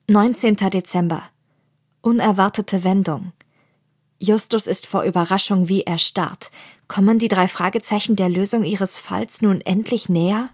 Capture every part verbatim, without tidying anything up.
neunzehnter Dezember. Unerwartete Wendung. Justus ist vor Überraschung wie erstarrt. Kommen die drei Fragezeichen der Lösung ihres Falls nun endlich näher?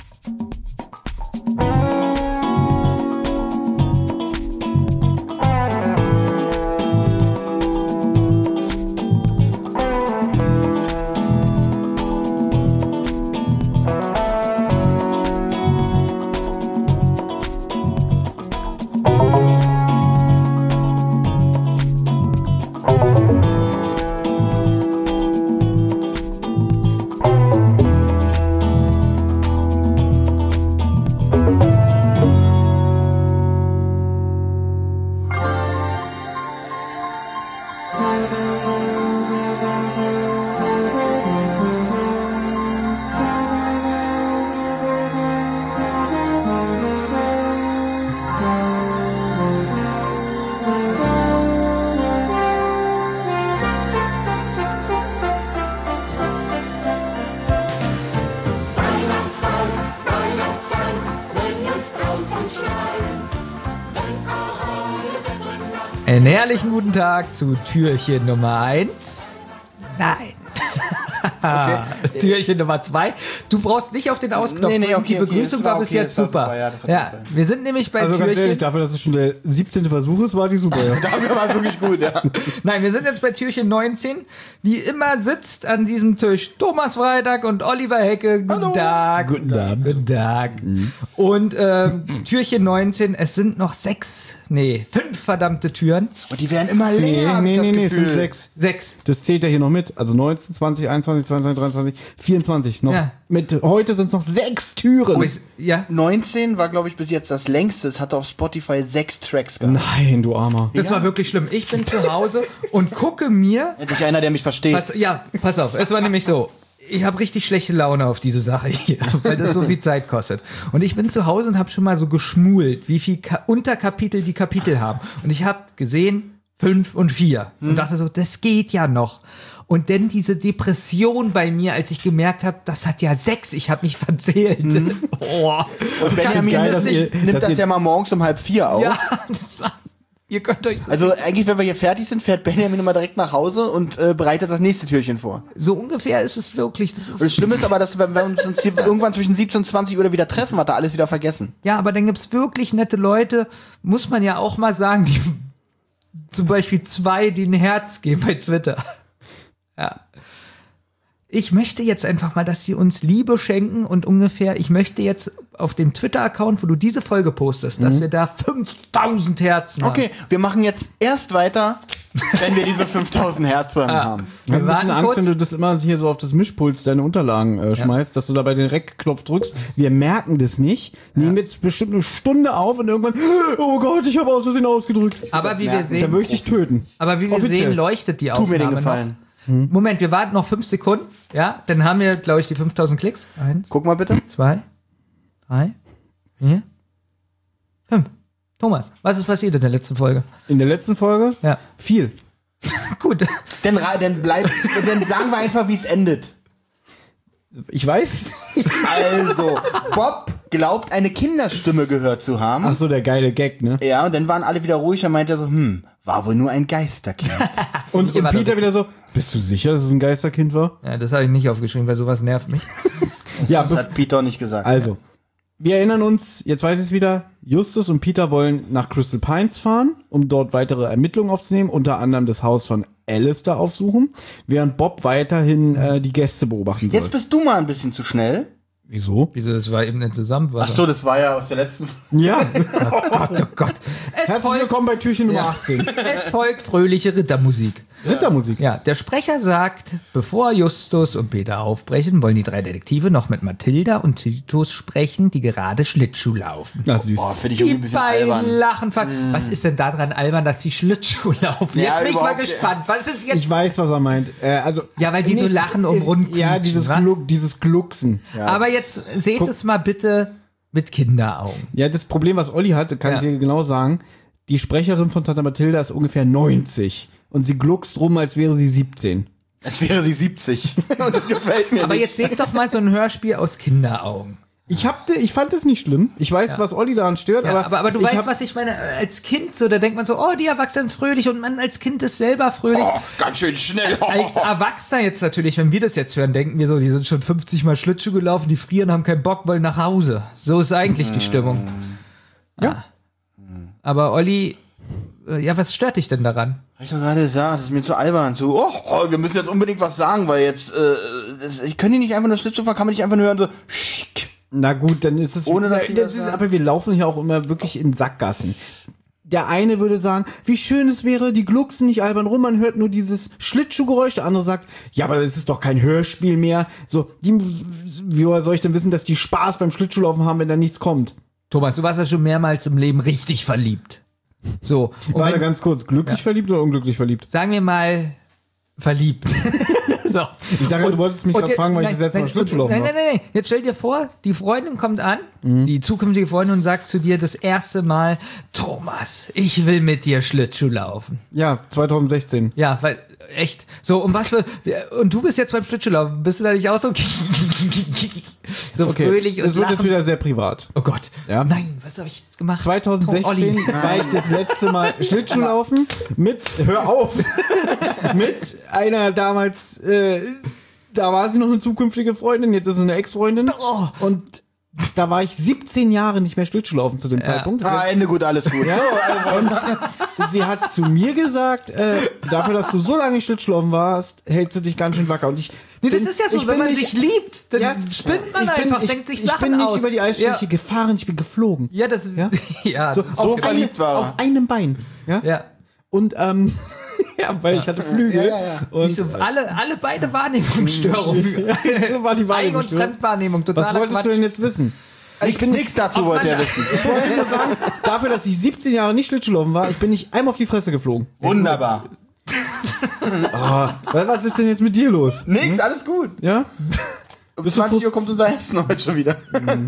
Einen herrlichen guten Tag zu Türchen Nummer eins. Nein. Okay. Türchen Nummer zwei. Du brauchst nicht auf den Ausknopf. Nee, nee, okay, Die Begrüßung okay, war, war bis okay, jetzt war super. super. Ja, das hat ja, gefallen. wir sind nämlich bei Also Türchen. ganz ehrlich, dafür, dass es schon der siebzehnte Versuch ist, war die super. Ja. Dafür war es wirklich gut, ja. Nein, wir sind jetzt bei Türchen neunzehn. Wie immer sitzt an diesem Tisch Thomas Freitag und Oliver Hecke. Guten Hallo. Tag. Guten Abend. Guten Tag. Mhm. Und ähm, Türchen neunzehn, es sind noch sechs, nee, fünf verdammte Türen. Und die werden immer Nee, länger, hab nee, ich das nee, nee, es Gefühl. sind sechs. Sechs. Das zählt ja hier noch mit. Also neunzehn, zwanzig, einundzwanzig, zweiundzwanzig, dreiundzwanzig, vierundzwanzig noch. Ja. Mit, heute sind es noch sechs Türen. Und, ja. neunzehn war, glaube ich, bis jetzt das längste. Es hatte auf Spotify sechs Tracks gehabt. Nein, du Armer. Das war wirklich schlimm. Ich bin zu Hause und gucke mir. Endlich einer, der mich versteht. Pass, ja, pass auf. Es war nämlich so. Ich habe richtig schlechte Laune auf diese Sache hier, weil das so viel Zeit kostet. Und ich bin zu Hause und habe schon mal so geschmult, wie viel Ka- Unterkapitel die Kapitel haben. Und ich habe gesehen, fünf und vier. Hm. Und dachte so, das geht ja noch. Und dann diese Depression bei mir, als ich gemerkt habe, das hat ja sechs, ich habe mich verzählt. Hm. Oh. Und Benjamin geil, das dass nicht, ihr- nimmt dass das ihr- ja mal morgens um halb vier auf. Ja, das war. Ihr könnt euch. Also eigentlich, wenn wir hier fertig sind, fährt Benjamin immer direkt nach Hause und äh, bereitet das nächste Türchen vor. So ungefähr ist es wirklich. Das Und ist, das Schlimme ist aber, dass wenn wir uns hier irgendwann zwischen siebzehn und zwanzig Uhr wieder treffen, hat er alles wieder vergessen. ja, aber dann gibt's wirklich nette Leute, muss man ja auch mal sagen, die zum Beispiel zwei, die ein Herz geben bei Twitter. Ja. Ich möchte jetzt einfach mal, dass sie uns Liebe schenken und ungefähr, ich möchte jetzt auf dem Twitter-Account, wo du diese Folge postest, Mhm. dass wir da fünftausend Herzen haben. Okay, wir machen jetzt erst weiter, wenn wir diese fünftausend Herzen haben. Ich habe ein bisschen warten Angst, kurz. wenn du das immer hier so auf das Mischpult deine Unterlagen äh, schmeißt, dass du da bei den Rec-Knopf drückst. Wir merken das nicht, nehmen jetzt bestimmt eine Stunde auf und irgendwann, oh Gott, ich habe aus Versehen ausgedrückt. Aber das wie wir merken. Dann sehen, würde ich dich töten. aber wie wir Offiziell. sehen, leuchtet die Tu Aufnahme mir den noch. Gefallen. Moment, wir warten noch fünf Sekunden. Ja, dann haben wir, glaube ich, die fünftausend Klicks. Eins, Guck mal bitte. zwei, drei, vier, fünf. Thomas, was ist passiert in der letzten Folge? In der letzten Folge? Ja. Viel. Gut. Dann, ra- dann, bleib, dann sagen wir einfach, wie es endet. Ich weiß. Also, Bob glaubt, eine Kinderstimme gehört zu haben. Ach so, der geile Gag, ne? Ja, und dann waren alle wieder ruhig und meinte er so, hm, war wohl nur ein Geisterkind. Und, ich und immer Peter noch- wieder so, bist du sicher, dass es ein Geisterkind war? Ja, das habe ich nicht aufgeschrieben, weil sowas nervt mich. Ja, Das hat Peter nicht gesagt. also, wir erinnern uns, jetzt weiß ich es wieder, Justus und Peter wollen nach Crystal Pines fahren, um dort weitere Ermittlungen aufzunehmen, unter anderem das Haus von Alistair aufsuchen, während Bob weiterhin äh, die Gäste beobachten soll. Jetzt bist du mal ein bisschen zu schnell. Wieso? Wieso, das war eben eine Zusammenfassung. Ach so, das war ja aus der letzten Folge. Ja, Oh Gott, oh Gott. Es herzlich folgt, willkommen bei Türchen Nummer Ja. achtzehn. es folgt fröhliche Rittermusik. Rittermusik. Ja, der Sprecher sagt, bevor Justus und Peter aufbrechen, wollen die drei Detektive noch mit Mathilda und Titus sprechen, die gerade Schlittschuh laufen. Na, süß. Boah, finde ich Die irgendwie ein bisschen beiden albern. lachen. ver- Was ist denn daran albern, dass sie Schlittschuh laufen? Ja, Jetzt bin ich mal überhaupt, gespannt. Was ist jetzt? Ich weiß, was er meint. Äh, also, Ja, weil die so lachen um ist- rund Ja, quietschen, dieses, wa? Gluck, dieses Glucksen. Aber jetzt seht Guck. es mal bitte mit Kinderaugen. Ja, das Problem, was Olli hatte, kann Ja. ich dir genau sagen. Die Sprecherin von Tante Mathilda ist ungefähr neunzig. Und sie gluckst rum, als wäre sie siebzehn. Als wäre sie siebzig. Und das gefällt mir Aber nicht. jetzt seht doch mal so ein Hörspiel aus Kinderaugen. Ich, hab, ich fand das nicht schlimm. Ich weiß, ja. was Olli daran stört, ja, aber, aber. Aber du weißt, was ich meine, als Kind, so, da denkt man so, oh, die Erwachsenen fröhlich und man als Kind ist selber fröhlich. Oh, ganz schön schnell. Oh. Als Erwachsener jetzt natürlich, wenn wir das jetzt hören, denken wir so, die sind schon fünfzig Mal Schlittschuh gelaufen, die frieren, haben keinen Bock, wollen nach Hause. So ist eigentlich die Stimmung. Ja. Ah. Aber Olli, ja, was stört dich denn daran? Hab ich doch gerade gesagt, das ist mir zu albern. So, oh, oh, wir müssen jetzt unbedingt was sagen, weil jetzt, äh, das, ich kann die nicht einfach nur Schlittschuh fahren, kann man nicht einfach nur hören, so, schick. Na gut, dann ist es. Ohne, dass sie das das ist, sagen. aber wir laufen hier auch immer wirklich in Sackgassen. Der eine würde sagen, wie schön es wäre, die glucksen nicht albern rum, man hört nur dieses Schlittschuhgeräusch. Der andere sagt, ja, aber das ist doch kein Hörspiel mehr. So, die, wie soll ich denn wissen, dass die Spaß beim Schlittschuhlaufen haben, wenn da nichts kommt? Thomas, du warst ja schon mehrmals im Leben richtig verliebt. So. Und War da wenn, ganz kurz, glücklich ja. verliebt oder unglücklich verliebt? sagen wir mal, verliebt. So. Ich sage, du wolltest mich gerade fragen, weil nein, ich das letzte Mal Schlittschuh laufen Nein, nein, nein, nein. Jetzt stell dir vor, die Freundin kommt an, mhm. die zukünftige Freundin, und sagt zu dir das erste Mal, Thomas, ich will mit dir Schlittschuh laufen. Ja, zwanzig sechzehn. Ja, weil, echt. So, und was für, und du bist jetzt beim Schlittschuhlaufen, bist du da nicht auch so, so okay. fröhlich und es wird lachend? jetzt wieder sehr privat. Oh Gott. Ja. Nein, was habe ich gemacht? zwanzig sechzehn war ich das letzte Mal Schlittschuhlaufen mit, hör auf, mit einer damals, äh, da war sie noch eine zukünftige Freundin, jetzt ist sie eine Ex-Freundin. Oh. Und da war ich siebzehn Jahre nicht mehr Schlittschuhlaufen zu dem Ja. Zeitpunkt. Das Ah, Ende gut, alles gut. ja, und sie hat zu mir gesagt, äh, dafür, dass du so lange nicht Schlittschuhlaufen warst, hältst du dich ganz schön wacker. Und ich Nee, das bin- ist ja so, ich wenn bin man nicht- sich liebt, dann Ja, spinnt man ich bin, einfach, ich, denkt sich ich Sachen bin nicht aus. über die Eisfläche ja. gefahren, ich bin geflogen. Ja, das, Ja? ja, So, so auf, verliebt eine, war er. auf einem Bein. Ja? ja. Und, ähm, ja, weil ich hatte Flügel. Ja, ja, ja. Und Siehst du, alle, alle beide Wahrnehmungsstörungen. so war die Eigen- und Wahrnehmungsstörung. Fremdwahrnehmung, Was totaler wolltest Quatsch. du denn jetzt wissen? Ich bin nichts dazu, wollte er wissen. Ich wollte nur sagen, dafür, dass ich siebzehn Jahre nicht Schlittschuhlaufen war, ich bin nicht einmal auf die Fresse geflogen. Wunderbar. Weil was ist denn jetzt mit dir los? Nix, alles gut. Ja? Um Bist du zwanzig Uhr frust- kommt unser Essen heute schon wieder.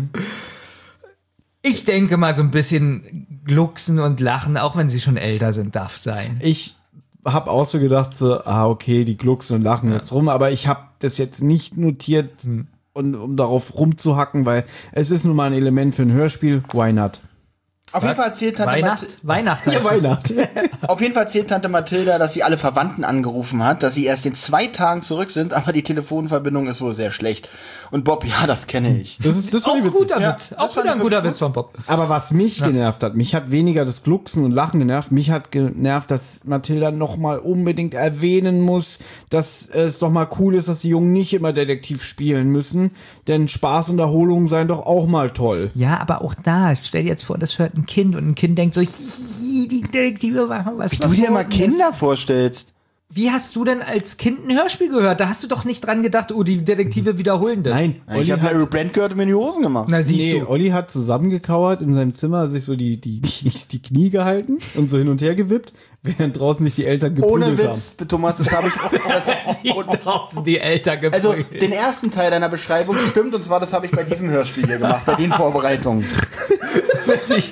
Ich denke mal, so ein bisschen glucksen und lachen, auch wenn sie schon älter sind, darf sein. Ich habe auch so gedacht, so, ah, okay, die glucksen und lachen jetzt rum, aber ich habe das jetzt nicht notiert, und, um darauf rumzuhacken, weil es ist nun mal ein Element für ein Hörspiel, why not? Auf jeden Fall erzählt Tante Weihnacht? Mathilda, Weihnachten. Ja, Weihnacht. auf jeden Fall erzählt Tante Mathilda, dass sie alle Verwandten angerufen hat, dass sie erst in zwei Tagen zurück sind, aber die Telefonverbindung ist wohl sehr schlecht. Und Bob, ja, das kenne ich. Das ist, das ist Auch die ein Witze. guter Ja, Witz. das Auch fand wieder ein ich guter wirklich Witz von Bob. Aber was mich genervt hat, mich hat weniger das Glucksen und Lachen genervt, mich hat genervt, dass Mathilda nochmal unbedingt erwähnen muss, dass es doch mal cool ist, dass die Jungen nicht immer Detektiv spielen müssen, denn Spaß und Erholung seien doch auch mal toll. Ja, aber auch da, stell dir jetzt vor, das hört ein Kind und ein Kind denkt so, hihi, die Detektive machen was. Du dir mal verboten ist. Kinder vorstellst. Wie hast du denn als Kind ein Hörspiel gehört? Da hast du doch nicht dran gedacht, oh, die Detektive wiederholen das. Nein, Ich Olli habe hat, Harry Brent gehört und mir in die Hosen gemacht. Na, siehst nee, du. Olli hat zusammengekauert in seinem Zimmer, sich so die, die, die, die Knie gehalten und so hin und her gewippt, während draußen sich die Eltern geprügelt Ohne haben. Witz, Thomas, das habe ich auch. Das, Und draußen die Eltern also, geprügelt. den ersten Teil deiner Beschreibung stimmt, und zwar, das habe ich bei diesem Hörspiel hier gemacht, bei den Vorbereitungen. Witzig.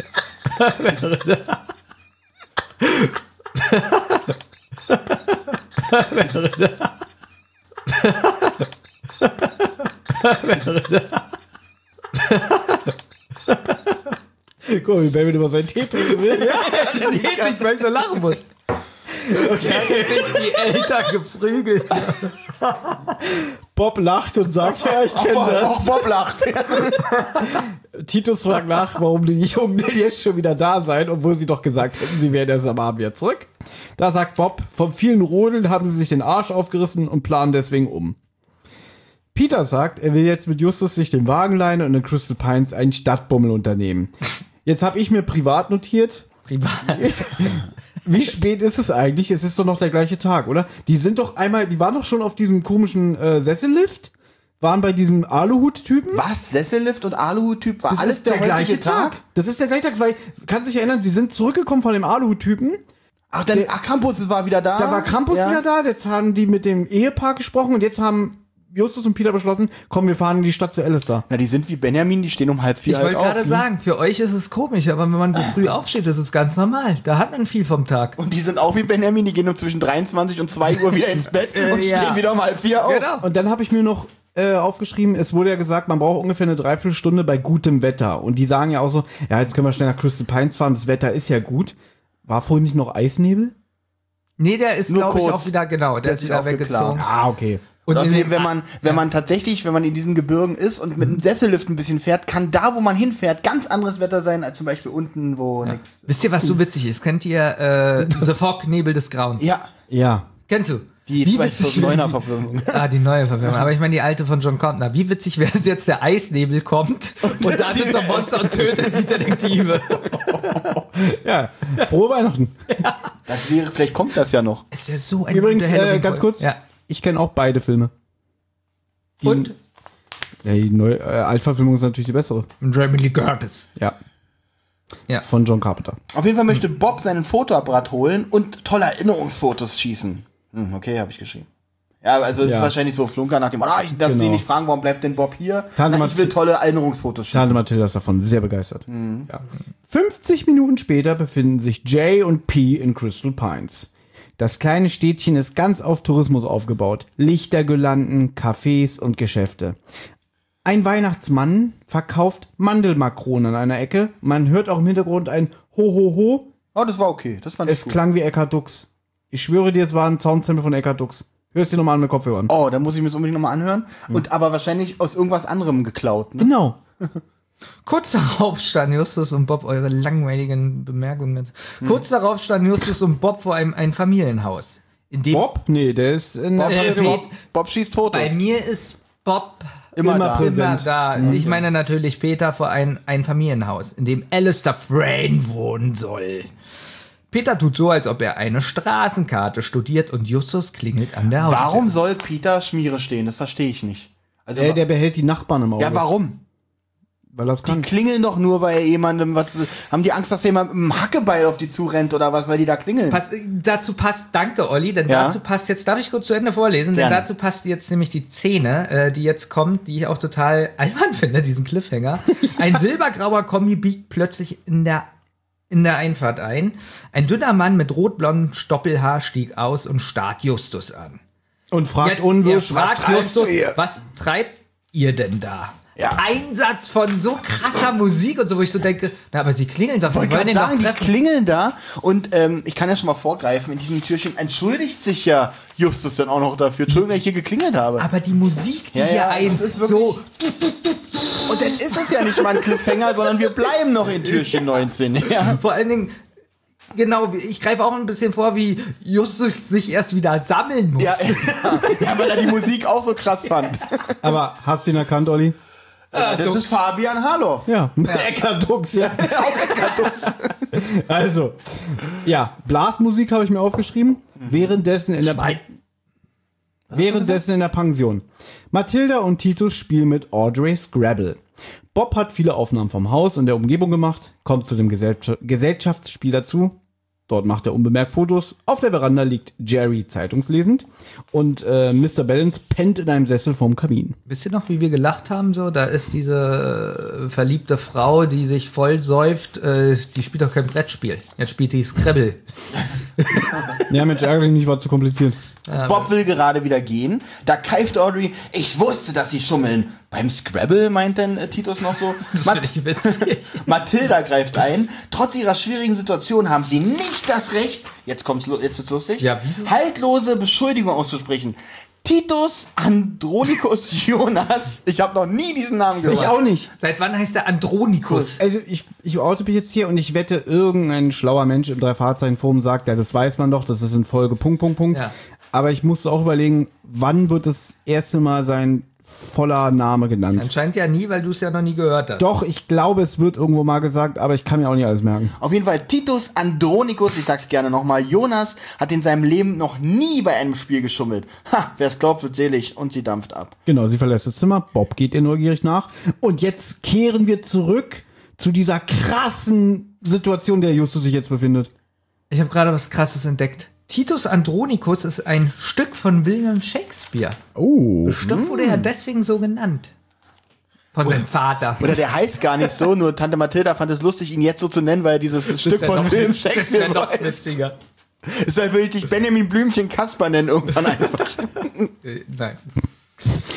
Guck mal, wie Baby über seinen Tee trinken will. Das geht nicht, weil ich so lachen muss. Okay. Hat sich die Eltern geprügelt. Bob lacht und sagt, ja, ich kenne Auch das. Bob lacht. Titus fragt nach, warum die Jungen denn jetzt schon wieder da seien, obwohl sie doch gesagt hätten, sie wären erst am Abend wieder zurück. Da sagt Bob, von vielen Rodeln haben sie sich den Arsch aufgerissen und planen deswegen um. Peter sagt, er will jetzt mit Justus sich den Wagen leihen und in Crystal Pines einen Stadtbummel unternehmen. Jetzt habe ich mir privat notiert, Privat. wie spät ist es eigentlich? Es ist doch noch der gleiche Tag, oder? Die sind doch einmal, die waren doch schon auf diesem komischen äh, Sessellift, waren bei diesem Aluhut-Typen. Was? Sessellift und Aluhut-Typ war Das alles ist der, heutige gleiche Tag. Das ist der gleiche Tag, weil, kannst dich erinnern, sie sind zurückgekommen von dem Aluhut-Typen. Ach, dann, ach, Krampus war wieder da. Da war Krampus Ja. wieder da, jetzt haben die mit dem Ehepaar gesprochen und jetzt haben Justus und Peter beschlossen, komm, wir fahren in die Stadt zu Alistair. Na, die sind wie Benjamin, die stehen um halb vier Ich halt wollte auf. gerade sagen, für euch ist es komisch, aber wenn man so früh aufsteht, ist es ganz normal. Da hat man viel vom Tag. Und die sind auch wie Benjamin, die gehen um zwischen dreiundzwanzig und zwei Uhr wieder ins Bett und ja. stehen wieder um halb vier auf. Genau. Und dann habe ich mir noch äh, aufgeschrieben. Es wurde ja gesagt, man braucht ungefähr eine Dreiviertelstunde bei gutem Wetter. Und die sagen ja auch so, ja, jetzt können wir schnell nach Crystal Pines fahren, das Wetter ist ja gut. War vorhin nicht noch Eisnebel? Nee, der ist, Nur glaube ich, kurz. auch wieder, genau, der, Der ist ist wieder aufgeklärt. weggezogen. Ah, okay. Und in außerdem, dem- wenn man, wenn ja. man tatsächlich, wenn man in diesen Gebirgen ist und mit einem Sessellift ein bisschen fährt, kann da, wo man hinfährt, ganz anderes Wetter sein, als zum Beispiel unten, wo Ja. nix. Wisst ihr, was so witzig ist? Kennt ihr äh, The Fog, Nebel des Grauens? Ja, Ja. Kennst du? die Wie witzig- zweitausendsneuner-Verfilmung. Ah, die neue Verfilmung. Aber ich meine die alte von John Carpenter. Wie witzig wäre es jetzt, der Eisnebel kommt und da sitzt ein Monster und tötet die Detektive. Ja. Frohe Weihnachten. Das wäre, vielleicht kommt das ja noch. Es wäre so ein Übrigens, guter äh, Halloween-Folge. ganz kurz, Ja. ich kenne auch beide Filme. Die- Und Ja, die neue äh, Altverfilmung ist natürlich die bessere. Jamie Lee Curtis. Ja. Ja. Von John Carpenter. Auf jeden Fall möchte Bob seinen Fotoapparat holen und tolle Erinnerungsfotos schießen. Hm, okay, habe ich geschrieben. Ja, also es Ja. ist wahrscheinlich so Flunker nach dem, ah, ich darf Genau. sie nicht fragen, warum bleibt denn Bob hier? Tante Na, ich will Mathi- tolle Erinnerungsfotos schießen. Tante Mathilda ist davon sehr begeistert. Mhm. Ja. fünfzig Minuten später befinden sich Jay und P in Crystal Pines. Das kleine Städtchen ist ganz auf Tourismus aufgebaut. Lichtergirlanden, Cafés und Geschäfte. Ein Weihnachtsmann verkauft Mandelmakronen an einer Ecke. Man hört auch im Hintergrund ein Ho, ho, ho. Oh, das war okay. Das fand ich Es gut. klang wie Eckhard Dux. Ich schwöre dir, es war ein Soundsample von Eckhard Dux. Hörst dir nochmal an mit Kopfhörern. Oh, da muss ich mir das unbedingt nochmal anhören. Und aber wahrscheinlich aus irgendwas anderem geklaut. Ne? Genau. Kurz darauf standen Justus und Bob, eure langweiligen Bemerkungen. Kurz darauf standen Justus und Bob vor einem ein Familienhaus. In dem Bob? Nee, der ist in Bob, Äh, Bob, Bob- Bob schießt Fotos. Bei mir ist Bob Immer da. immer präsent. da. Ich meine natürlich Peter vor ein, ein Familienhaus, in dem Alistair Frayne wohnen soll. Peter tut so, als ob er eine Straßenkarte studiert und Justus klingelt an der Haustür. Warum soll Peter Schmiere stehen? Das verstehe ich nicht. Also, Der, der behält die Nachbarn im Auge. ja, warum? Weil das Die kann. klingeln doch nur bei jemandem, was haben die Angst, dass jemand mit einem Hackebeil auf die zurennt oder was, weil die da klingeln? Pass, dazu passt, danke Olli, denn Ja. dazu passt jetzt, darf ich kurz zu Ende vorlesen, Gerne. denn dazu passt jetzt nämlich die Szene, äh, die jetzt kommt, die ich auch total albern finde, diesen Cliffhanger. Ein silbergrauer Kombi biegt plötzlich in der in der Einfahrt ein. Ein dünner Mann mit rotblondem Stoppelhaar stieg aus und starrt Justus an. Und fragt Jetzt, unwirsch, er fragt was treibst Justus, du hier? was treibt ihr denn da? Ja. Einsatz von so krasser Musik und so, wo ich so denke, na, aber sie klingeln doch, Ich wir wollte wollen gerade den doch sagen, die treffen. klingeln da und ähm, ich kann ja schon mal vorgreifen, in diesem Türchen entschuldigt sich ja Justus dann auch noch dafür. Entschuldigung, dass ich hier geklingelt habe. Aber die Musik, die Ja, hier ja, ein, das ist wirklich- so, Und dann ist es ja nicht mal ein Cliffhanger, sondern wir bleiben noch in Türchen neunzehn. Ja. vor allen Dingen, genau, ich greife auch ein bisschen vor, wie Justus sich erst wieder sammeln muss. Ja, ja, weil er die Musik auch so krass fand. Aber hast du ihn erkannt, Olli? das Dux. ist Fabian Harloff. Ja. Eckhard Dux, ja. Also, ja, Blasmusik habe ich mir aufgeschrieben. Währenddessen in der Währenddessen in der Pension. Mathilda und Titus spielen mit Audrey Scrabble. Bob hat viele Aufnahmen vom Haus und der Umgebung gemacht, kommt zu dem Gesell Gesellschaftsspiel dazu. Dort macht er unbemerkt Fotos. Auf der Veranda liegt Jerry zeitungslesend und äh, Mister Balance pennt in einem Sessel vorm Kamin. Wisst ihr noch, wie wir gelacht haben? So, da ist diese äh, verliebte Frau, die sich voll säuft, äh, die spielt doch kein Brettspiel. Jetzt spielt die Scrabble. Ja, Mensch, ärgerlich nicht, war zu kompliziert. Bob will gerade wieder gehen. Da keift Audrey, ich wusste, dass sie schummeln. Beim Scrabble, meint dann äh, Titus noch so. Das Mat finde ich witzig. Mathilda greift ein. Trotz ihrer schwierigen Situation haben sie nicht das Recht, jetzt kommt's, lu- jetzt wird's lustig, Ja, wieso? haltlose Beschuldigungen auszusprechen. Titus Andronicus Jonas, ich habe noch nie diesen Namen gehört. Ich auch nicht. Seit wann heißt der Andronikus? Also ich, ich oute mich jetzt hier und ich wette, irgendein schlauer Mensch im Drei-Fahrzeichen-Forum sagt, ja, das weiß man doch, das ist in Folge Punkt, Punkt, Punkt. Ja. Aber ich musste auch überlegen, wann wird das erste Mal sein voller Name genannt? Anscheinend ja nie, weil du es ja noch nie gehört hast. Doch, ich glaube, es wird irgendwo mal gesagt, aber ich kann mir auch nicht alles merken. Auf jeden Fall, Titus Andronicus, ich sag's gerne nochmal, Jonas hat in seinem Leben noch nie bei einem Spiel geschummelt. Ha, wer's glaubt, wird selig und sie dampft ab. Genau, sie verlässt das Zimmer, Bob geht ihr neugierig nach und jetzt kehren wir zurück zu dieser krassen Situation, in der Justus sich jetzt befindet. Ich habe gerade was Krasses entdeckt. Titus Andronicus ist ein Stück von William Shakespeare. Oh. Bestimmt wurde er deswegen so genannt. Von seinem Vater. Oder der heißt gar nicht so, nur Tante Mathilda fand es lustig, ihn jetzt so zu nennen, weil er dieses Stück von William Shakespeare so noch heißt. witziger. Ist halt wirklich Benjamin Blümchen Kasper nennen irgendwann einfach. Äh, Nein.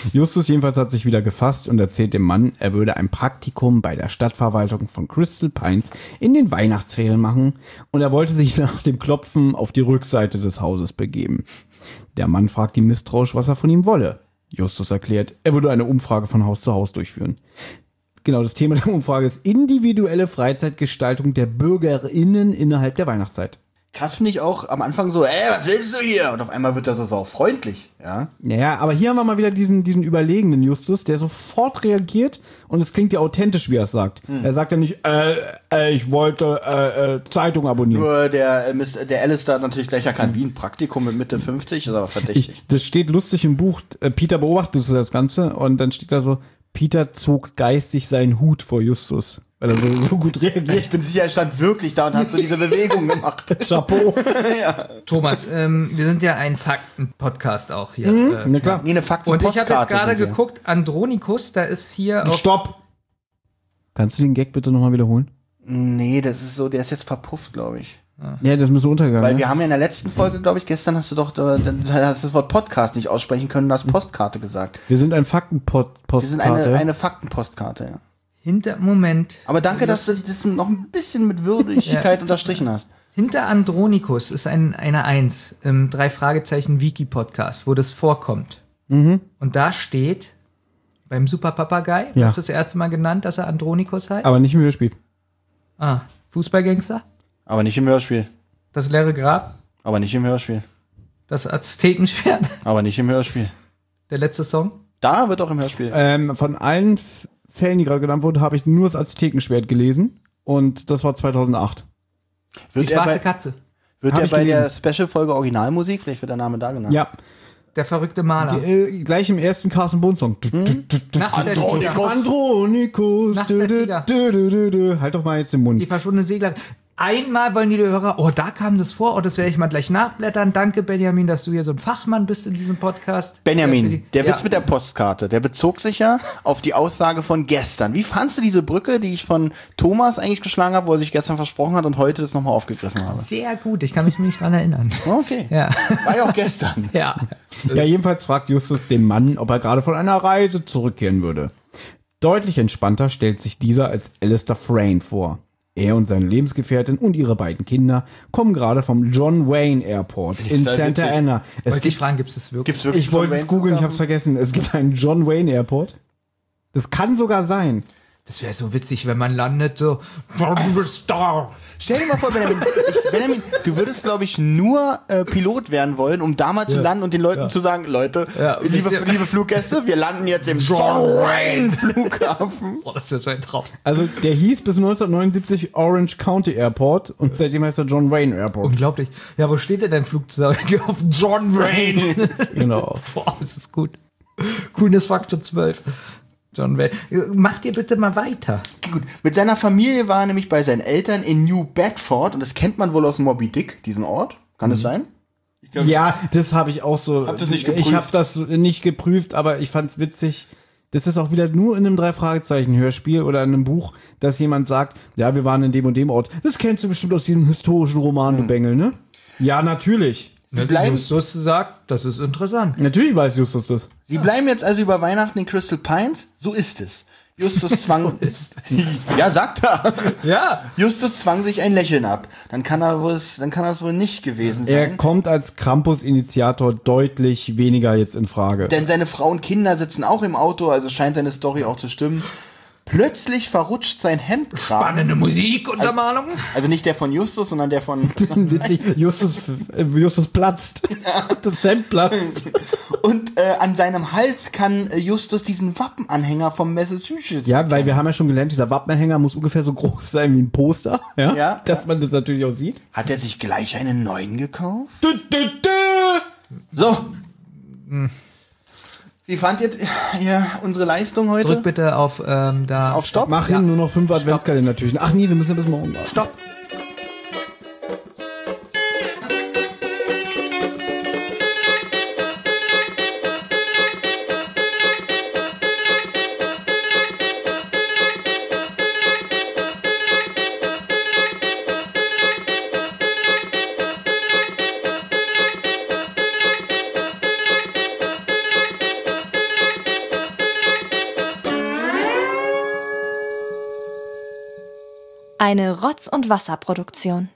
Justus jedenfalls hat sich wieder gefasst und erzählt dem Mann, er würde ein Praktikum bei der Stadtverwaltung von Crystal Pines in den Weihnachtsferien machen und er wollte sich nach dem Klopfen auf die Rückseite des Hauses begeben. Der Mann fragt ihn misstrauisch, was er von ihm wolle. Justus erklärt, er würde eine Umfrage von Haus zu Haus durchführen. Genau, das Thema der Umfrage ist individuelle Freizeitgestaltung der BürgerInnen innerhalb der Weihnachtszeit. Krass finde ich auch am Anfang so, ey, was willst du hier? Und auf einmal wird er so auch freundlich, ja. Naja, aber hier haben wir mal wieder diesen, diesen überlegenen Justus, der sofort reagiert und es klingt ja authentisch, wie er es sagt. Hm. Er sagt ja nicht, äh, äh, ich wollte äh, äh, Zeitung abonnieren. Nur der, äh, der Alistair hat natürlich gleich erkannt, wie ein Praktikum mit Mitte fünfzig, ist aber verdächtig. Ich, das steht lustig im Buch, äh, Peter beobachtet das Ganze und dann steht da so, Peter zog geistig seinen Hut vor Justus, weil er so, so gut reagiert. Ich bin sicher, er stand wirklich da und hat so diese Bewegung gemacht. Chapeau. Ja. Thomas, ähm, wir sind ja ein Fakten-Podcast auch hier. Mhm, äh, na klar. Nee, eine Fakten- Und ich habe jetzt gerade sind wir. geguckt, Andronikus, da ist hier auf Stopp! Kannst du den Gag bitte nochmal wiederholen? Nee, das ist so, der ist jetzt verpufft, glaube ich. Ja, das müsste untergegangen. Weil ne? wir haben ja in der letzten Folge, glaube ich, gestern hast du doch da, da hast das Wort Podcast nicht aussprechen können, du hast Postkarte gesagt. Wir sind ein Faktenpostkarte. Wir sind eine, eine Faktenpostkarte, ja. hinter Moment. Aber danke, dass du das noch ein bisschen mit Würdigkeit unterstrichen hast. Hinter Andronikus ist ein, eine Eins im Drei-Fragezeichen-Wiki-Podcast, wo das vorkommt. Mhm. Und da steht beim Super Papagei, Ja. hast du das erste Mal genannt, dass er Andronikus heißt? Aber nicht im Hörspiel. Ah, Fußballgangster? Aber nicht im Hörspiel. Das leere Grab? Aber nicht im Hörspiel. Das Aztekenschwert? Aber nicht im Hörspiel. Der letzte Song? Da wird auch im Hörspiel. Ähm, von allen F- Fällen, die gerade genannt wurden, habe ich nur das Aztekenschwert gelesen. Und das war zweitausendacht. Wird Die er schwarze bei, Katze. wird Hab er ich bei der gelesen. Special-Folge Originalmusik, vielleicht wird der Name da genannt. Ja. Der verrückte Maler. Äh, gleich im ersten Carsten Bohn-Song. Nacht der Tiger. Andronikus. Andronikus. Nacht der Dü, dü, Tiger. dü, dü, dü, dü. Halt doch mal jetzt den Mund. Die verschwundene Seglerin. Einmal wollen die Hörer, oh, da kam das vor, oh, das werde ich mal gleich nachblättern. Danke, Benjamin, dass du hier so ein Fachmann bist in diesem Podcast. Benjamin, der ja. Witz mit der Postkarte, der bezog sich ja auf die Aussage von gestern. Wie fandst du diese Brücke, die ich von Thomas eigentlich geschlagen habe, wo er sich gestern versprochen hat und heute das nochmal aufgegriffen habe? Sehr gut, ich kann mich nicht dran erinnern. Okay. Ja. War ja auch gestern. Ja. Ja, jedenfalls fragt Justus den Mann, ob er gerade von einer Reise zurückkehren würde. Deutlich entspannter stellt sich dieser als Alistair Frayne vor. Er und seine Lebensgefährtin und ihre beiden Kinder kommen gerade vom John Wayne Airport in Total Santa witzig. Ana. Es Wollte ich gibt, fragen, gibt es das wirklich? Gibt's wirklich ich wollte John es googeln, ich Wayne habe es vergessen. Es gibt einen John Wayne Airport. Das kann sogar sein. Das wäre so witzig, wenn man landet so, du bist da. Stell dir mal vor, Benjamin, ich, Benjamin du würdest, glaube ich, nur äh, Pilot werden wollen, um da mal zu landen und den Leuten zu sagen, Leute, Ja, liebe, wisst ihr- liebe Fluggäste, wir landen jetzt im John Wayne Flughafen. Oh, das wäre so ein Traum. Also der hieß bis neunzehnhundertneunundsiebzig Orange County Airport und seitdem heißt er John Wayne Airport. Unglaublich. Ja, wo steht denn dein Flugzeug? Auf John Wayne. Genau. Boah, das ist gut. Coolness Faktor zwölf. John Wayne. Macht ihr bitte mal weiter. Gut, mit seiner Familie war er nämlich bei seinen Eltern in New Bedford und das kennt man wohl aus Moby Dick, diesen Ort. Kann es sein? Ja, das habe ich auch so. Habt ihr's nicht geprüft? Ich habe das nicht geprüft, aber ich fand's witzig. Das ist auch wieder nur in einem Drei-Fragezeichen-Hörspiel oder in einem Buch, dass jemand sagt, ja, wir waren in dem und dem Ort. Das kennst du bestimmt aus diesem historischen Roman, du Bengel, ne? Ja, natürlich. Sie bleiben, Justus sagt, das ist interessant. Natürlich weiß Justus das. Sie bleiben jetzt also über Weihnachten in Crystal Pines? So ist es. Justus zwang. Ja, sagt er. Ja. Justus zwang sich ein Lächeln ab. Dann kann er wohl, dann kann das wohl nicht gewesen Er sein. kommt als Krampus-Initiator deutlich weniger jetzt in Frage. Denn seine Frau und Kinder sitzen auch im Auto, also scheint seine Story auch zu stimmen. Plötzlich verrutscht sein Hemdkragen. Spannende Musikuntermalung. Also nicht der von Justus, sondern der von. Witzig, Justus, äh, Justus platzt. Das Hemd platzt. Und äh, an seinem Hals kann äh, Justus diesen Wappenanhänger vom Massachusetts. Ja, weil wir haben ja schon gelernt, dieser Wappenhänger muss ungefähr so groß sein wie ein Poster. Ja, Ja. dass man das natürlich auch sieht. Hat er sich gleich einen neuen gekauft? Du, du, du. So. Wie fand ihr ja, unsere Leistung heute? Drück bitte auf ähm, da. Auf Stopp? Mach Ja. hin, nur noch fünf Adventskalender natürlich. Ach nee, wir müssen ja bis morgen warten. Stopp. Eine Rotz- und Wasserproduktion.